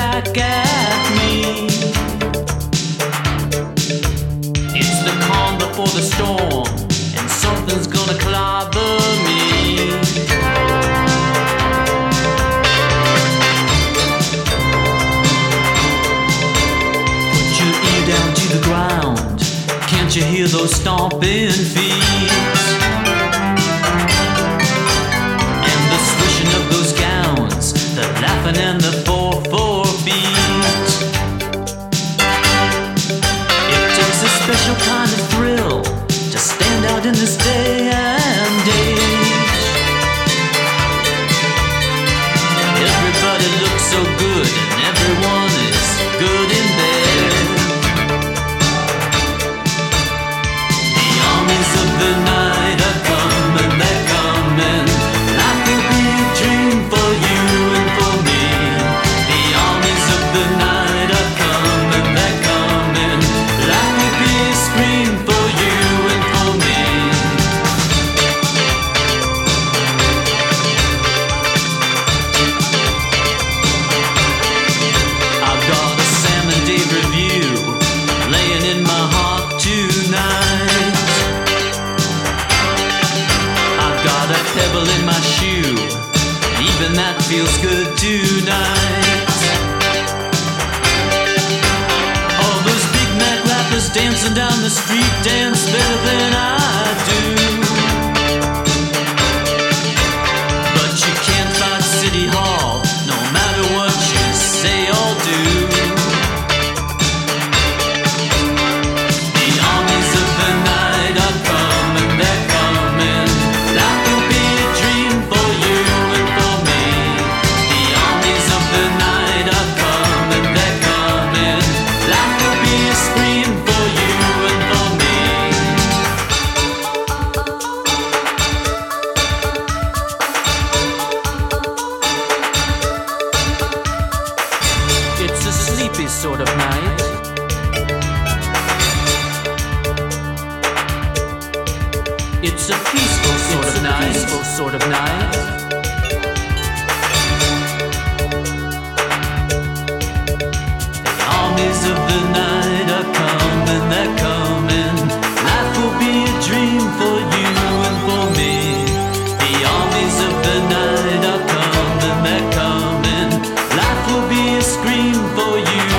back at me. It's the calm before the storm, and something's gonna clobber me. Put your ear down to the ground. Can't you hear those stomping feet? And the swishing of those gowns, the laughing and the 4/4 beat. It takes a special kind of thrill to stand out in this day and age. Everybody looks so good and everyone is good in bed. The armies of the night are coming, they're coming. Life will be a dream for you and for me. The armies of the night are coming, they're coming. Life will be a scream for you and for me. I've got a Sam and Dave review laying in my heart tonight. I've got a pebble in my shoe, even that feels good tonight. All those big Mac rappers dancing down the street dance better than I do. But you can't fight City Hall, no matter what you say or do. The armies of the night are coming, they're coming. Life will be a dream for you and for me. The armies of the night are coming, they're coming. Life will be a scream for you and for me. It's a sleepy sort of night. It's a peaceful sort of night. Peaceful sort of night. The armies of the night are coming, they're coming. Life will be a dream for you and for me. The armies of the night are coming, they're coming. Life will be a scream for you